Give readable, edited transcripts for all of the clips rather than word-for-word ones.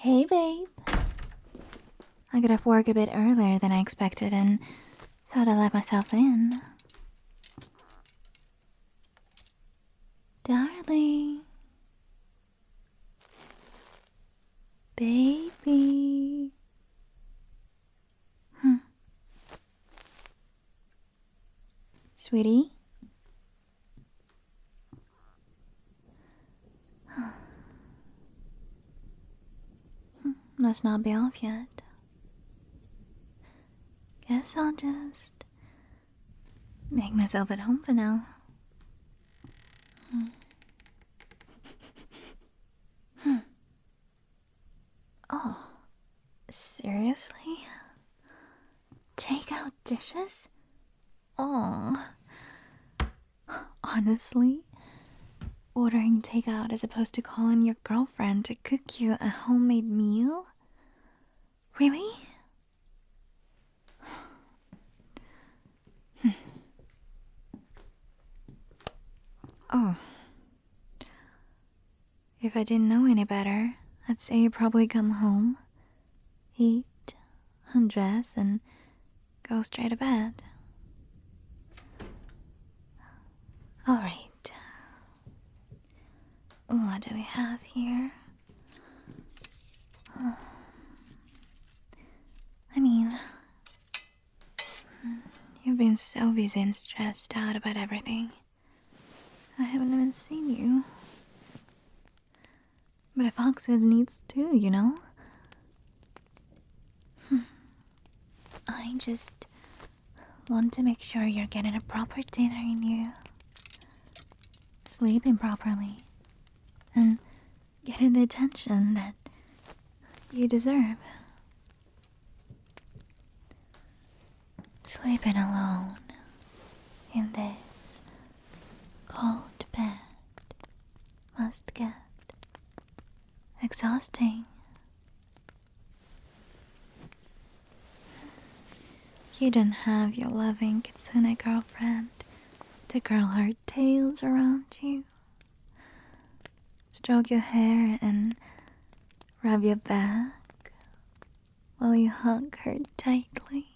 Hey, babe. I got off work a bit earlier than I expected and thought I'd let myself in. Darling. Baby. Sweetie? Must not be off yet. Guess I'll just make myself at home for now. Oh, seriously? Take out dishes? Oh. Honestly, ordering takeout as opposed to calling your girlfriend to cook you a homemade meal? Really? Oh. If I didn't know any better, I'd say you probably come home, eat, undress, and go straight to bed. Alright. What do we have here? I mean, you've been so busy and stressed out about everything. I haven't even seen you. But a fox has needs too, you know? I just want to make sure you're getting a proper dinner in you. Sleeping properly. And getting the attention that you deserve. Sleeping alone in this cold bed must get exhausting. You don't have your loving kitsune girlfriend to curl her tails around you, stroke your hair and rub your back while you hug her tightly,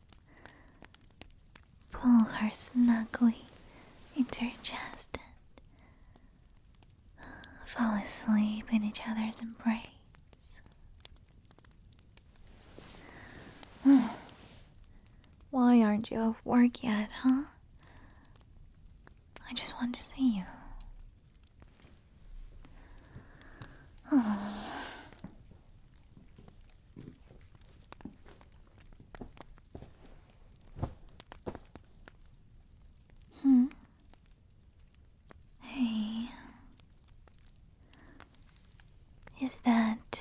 pull her snugly into your chest and fall asleep in each other's embrace. Why aren't you off work yet, huh? I just want to see you. Hey. Is that...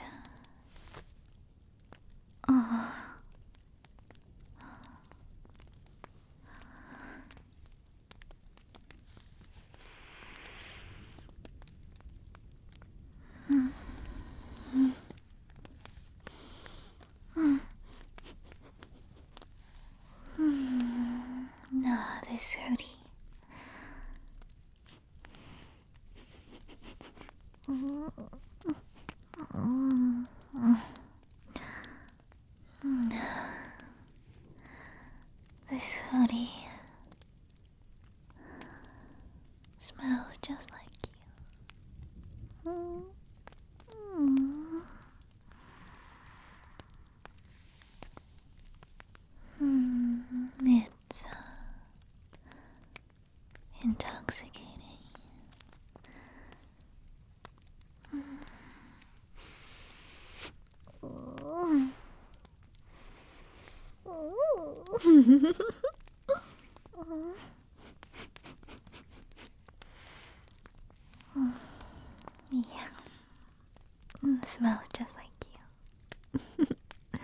Oh. Ah, this hoodie. This hoodie smells just like you. It's intoxicating. Yeah, smells just like you.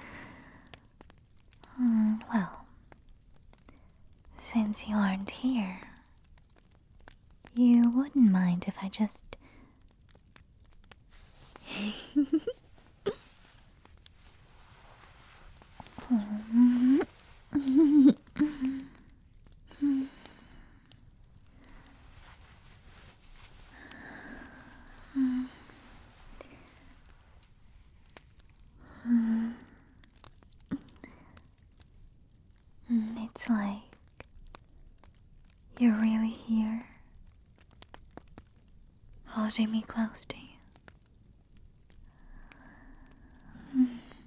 Well, since you aren't here, you wouldn't mind if I just... It's like you're really here, holding me close to you.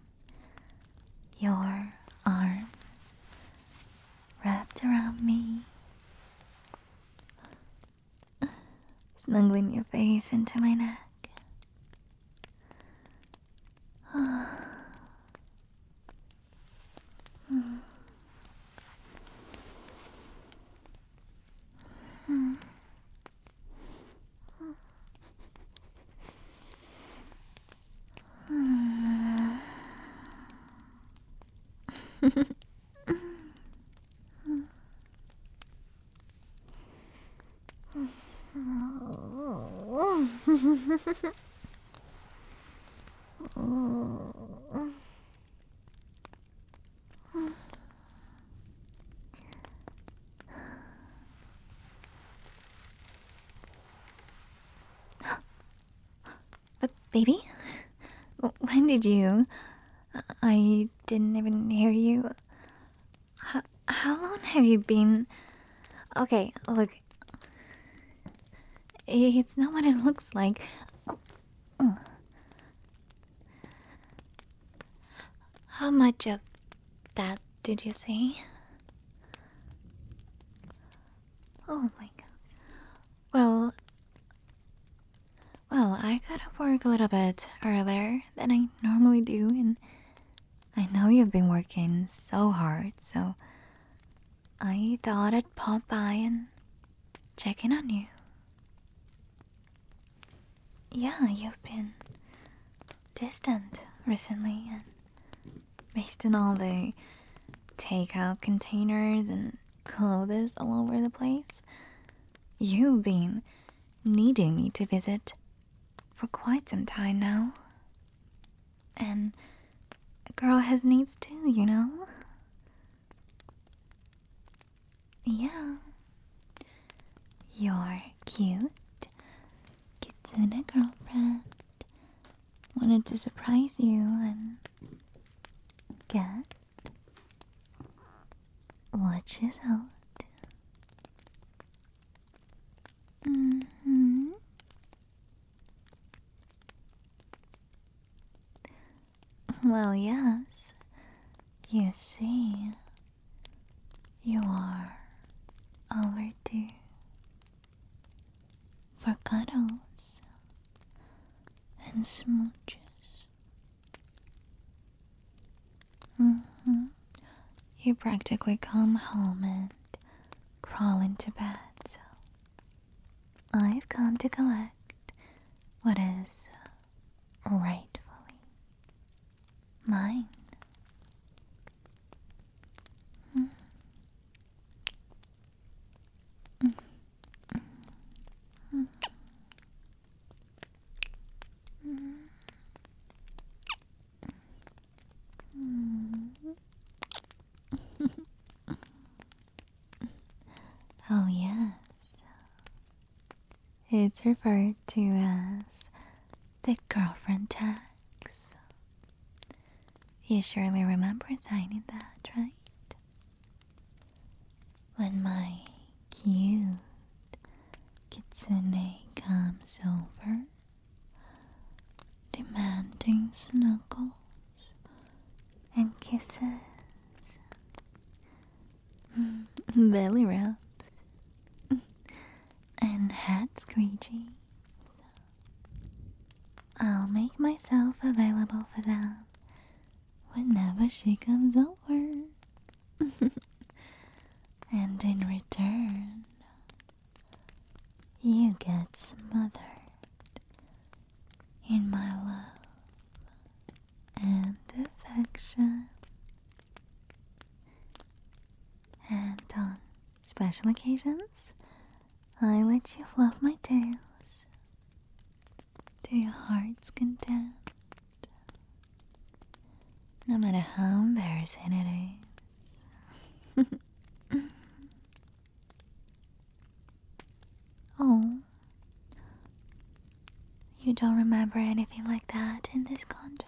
Your arms wrapped around me, snuggling your face into my neck. But baby, when did you? I didn't even hear you. How long have you been? Okay, look. It's not what it looks like. How much of that did you say? Oh my god. Well, I got to work a little bit earlier than I normally do, and I know you've been working so hard, so I thought I'd pop by and check in on you. Yeah, you've been distant recently, and based on all the takeout containers and clothes all over the place, you've been needing me to visit for quite some time now. And a girl has needs too, you know? Yeah. Your cute Kitsune girlfriend wanted to surprise you and get what she's owed. Mm-hmm. Well, yes. You see, you are overdue for cuddles and smooches. Mm-hmm. You practically come home and crawl into bed, so I've come to collect what is rightfully mine. Oh, yes. It's referred to as the girlfriend tax. You surely remember signing that, right? When my cute Kitsune comes over, demanding snuggles and kisses, belly rubs, and head screeching. I'll make myself available for them whenever she comes over. And in return, you get smothered in my love and affection. And on special occasions, I let you fluff my tails to your heart's content, no matter how embarrassing it is. Oh, you don't remember anything like that in this contract?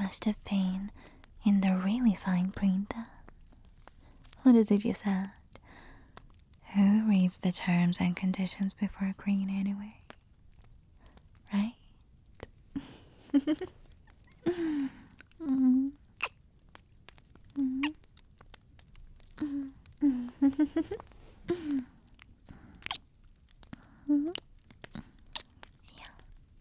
must have been in the really fine print then. What is it you said? Who reads the terms and conditions before agreeing anyway? Right? Yeah.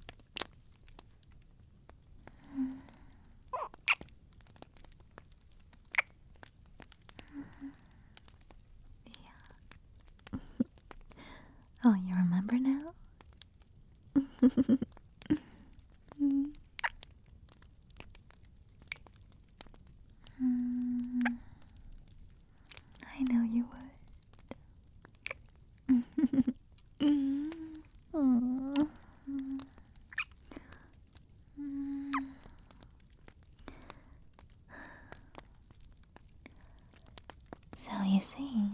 Oh, you remember now? I know you would. Aw. So you see,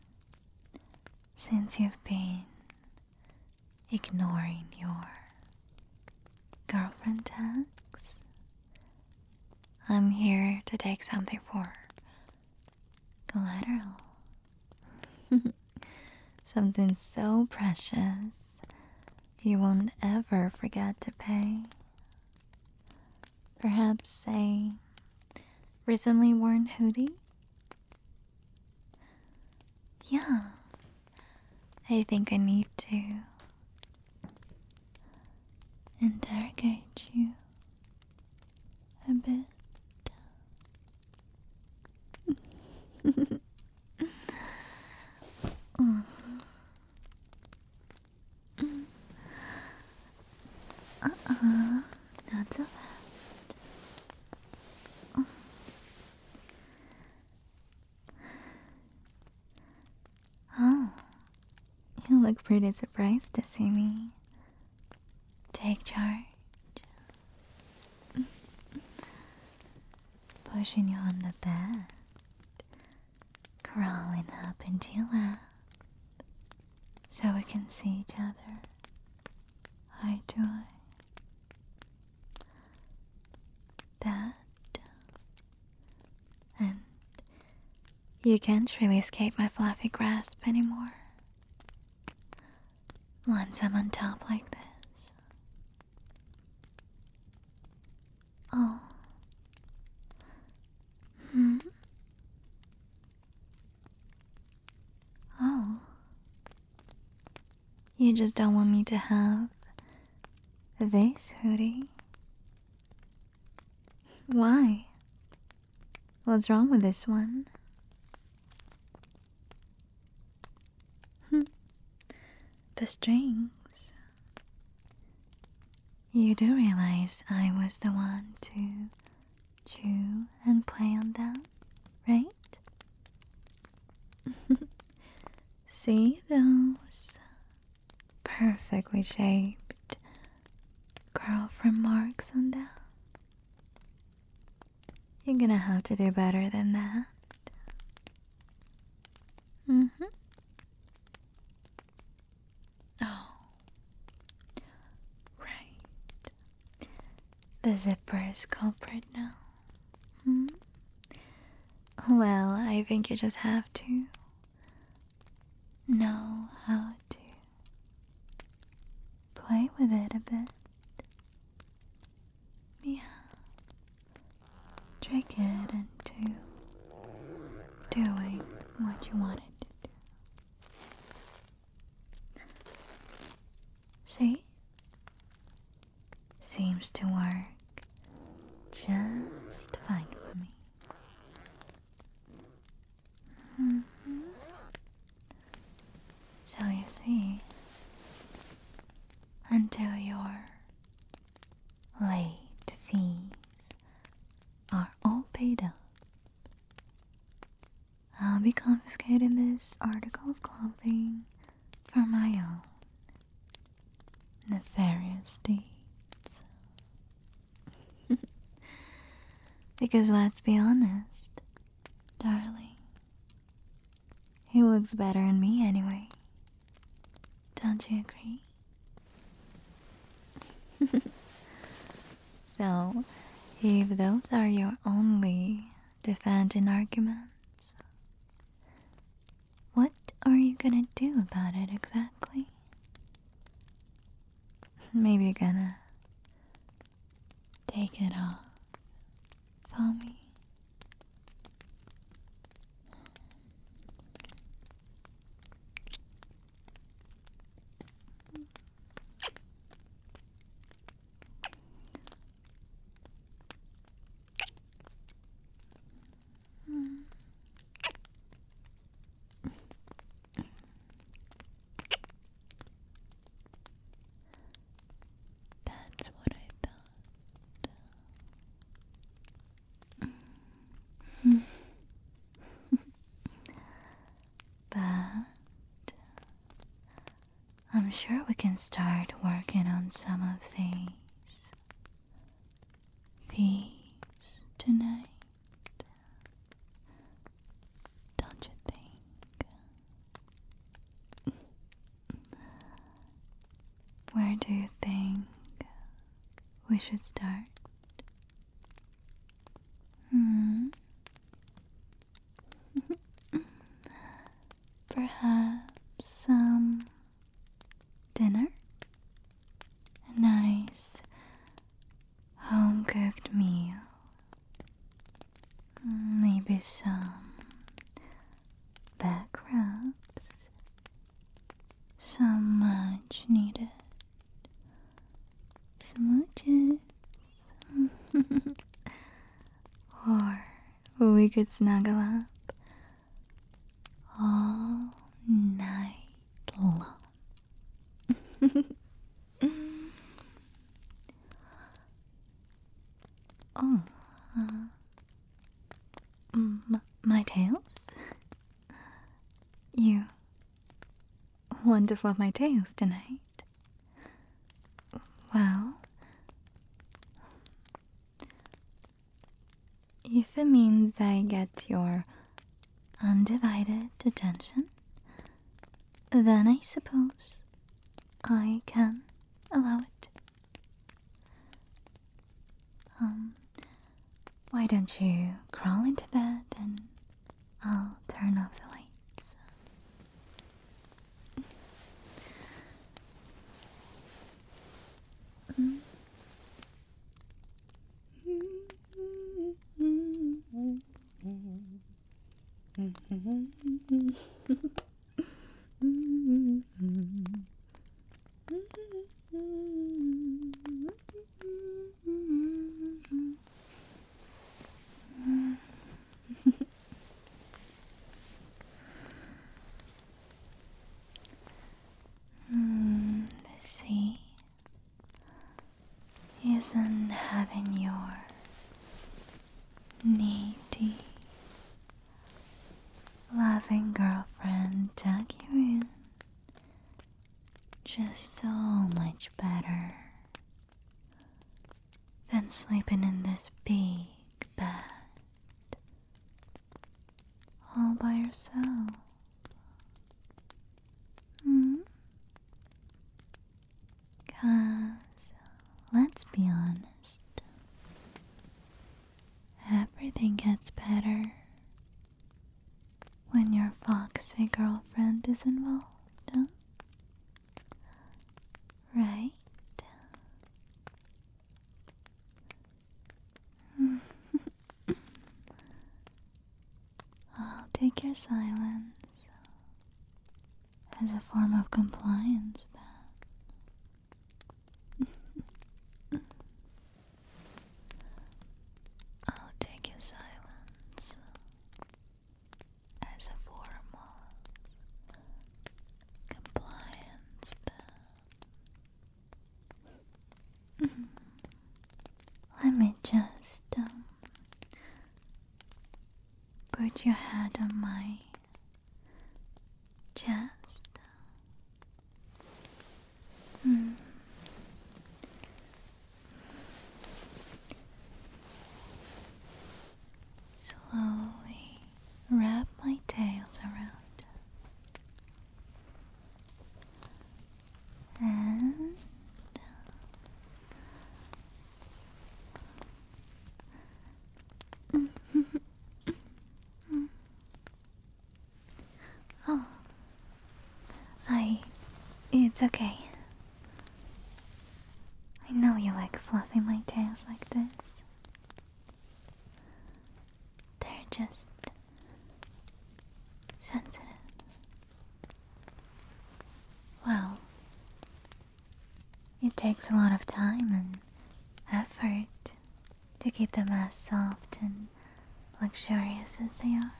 since you've been ignoring your girlfriend texts, I'm here to take something for collateral. Something so precious you won't ever forget to pay. Perhaps a recently worn hoodie? Yeah, I think I need to interrogate you a bit. Mm. Not so fast. Oh, you look pretty surprised to see me. Take charge. Pushing you on the bed. Crawling up into your lap. So we can see each other eye to eye. That. And you can't really escape my fluffy grasp anymore. Once I'm on top like this. Oh. Hmm? Oh. You just don't want me to have this hoodie? Why? What's wrong with this one? The strings. You do realize I was the one to chew and play on them, right? See those perfectly shaped girlfriend marks on them? You're gonna have to do better than that. Oh, right. The zipper is culprit now. Hmm? Well, I think you just have to know how to play with it a bit. Yeah. Trick it into doing what you want it to do. See? Seems to work just fine for me. So you see, until your late fees are all paid up, I'll be confiscating this article of clothing for my own nefarious deeds. Because let's be honest, darling, he looks better on me anyway. Don't you agree? So, If those are your only defending arguments, what are you gonna do about it exactly? Maybe you're gonna take it off for me. That's what I thought. But I'm sure we can start working on some of these fees tonight. Don't you think? Where do you think we should start? Hmm? Perhaps some dinner? A nice home cooked meal. Maybe some back rubs. Some much needed smooches. Or we could snuggle up all night long. Oh, my tails? You want to flop my tails tonight? Well, if it means I get your undivided attention, then I suppose I can allow it. Why don't you crawl into bed and I'll turn off the lights. The sea isn't having your needy, loving girlfriend tuck you in just so much better than sleeping in this big bed all by yourself. Cause, let's be honest, everything gets better when your foxy girlfriend is involved, huh? Right? I'll take your silence as a form of compliance then. I'll take your silence as a form of compliance then. Let me just put your head on my chest. Slowly wrap my tails around us. And It's okay. I know you like fluffing my tails like this. They're just sensitive. Well, it takes a lot of time and effort to keep them as soft and luxurious as they are.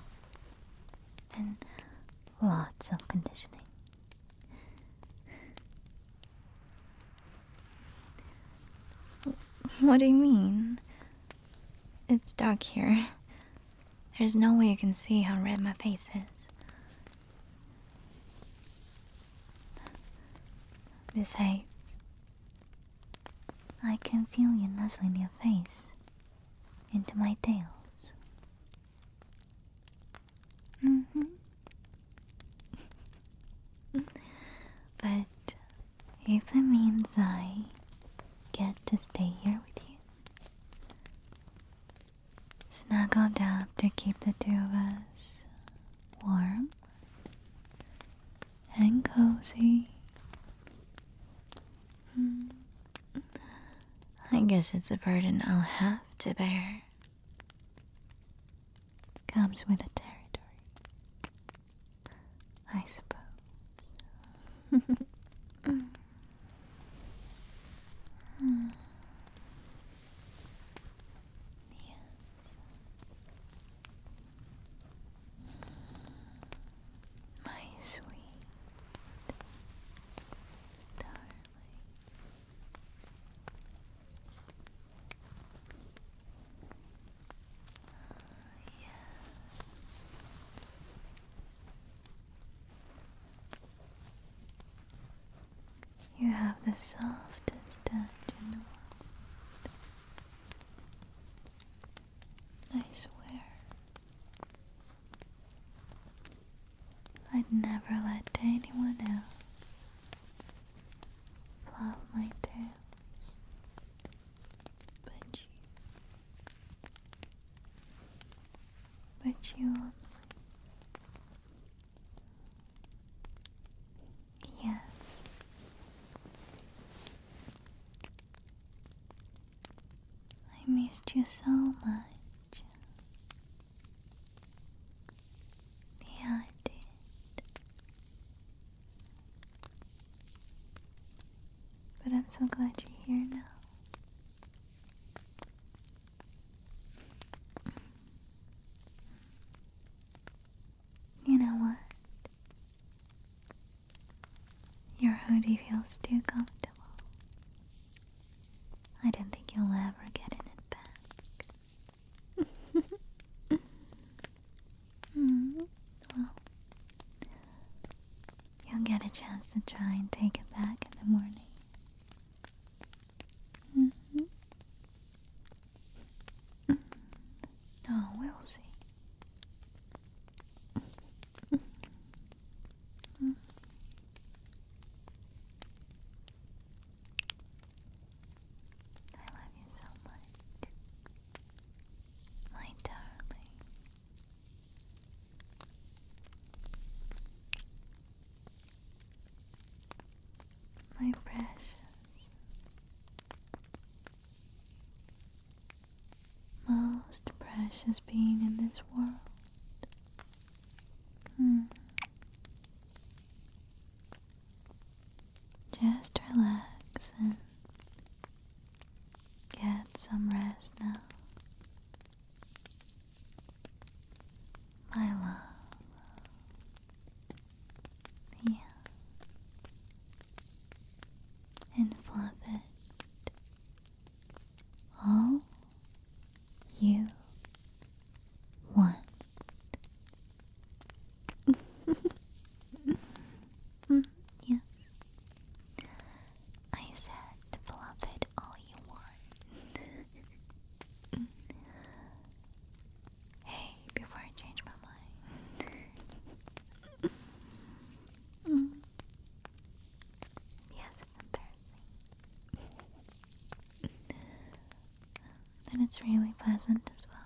And lots of conditioning. What do you mean? It's dark here. There's no way you can see how red my face is. Besides, I can feel you nuzzling your face into my tails. But if it means I get to stay here with you, snuggled up to keep the two of us warm and cozy, I guess it's a burden I'll have to bear. Comes with the territory, I suppose. Yes. My sweet darling. You have the softest touch in the world. I swear, I'd never let anyone else fluff my tails but you. But you only. Yes. I missed you so much. Yeah, I did. But I'm so glad you're here now. You know what? Your hoodie feels too comfortable. I don't think you'll ever get in it back. Well, you'll get a chance to try and take it back in the morning. Oh, we'll see. I love you so much, my darling. My precious, most precious being in this world. Just relax and get some rest now. My love. Yeah. And fluff it. All you want. Yes. I said fluff it all you want. Hey, before I change my mind. Yes, it's embarrassing. And it's really pleasant as well.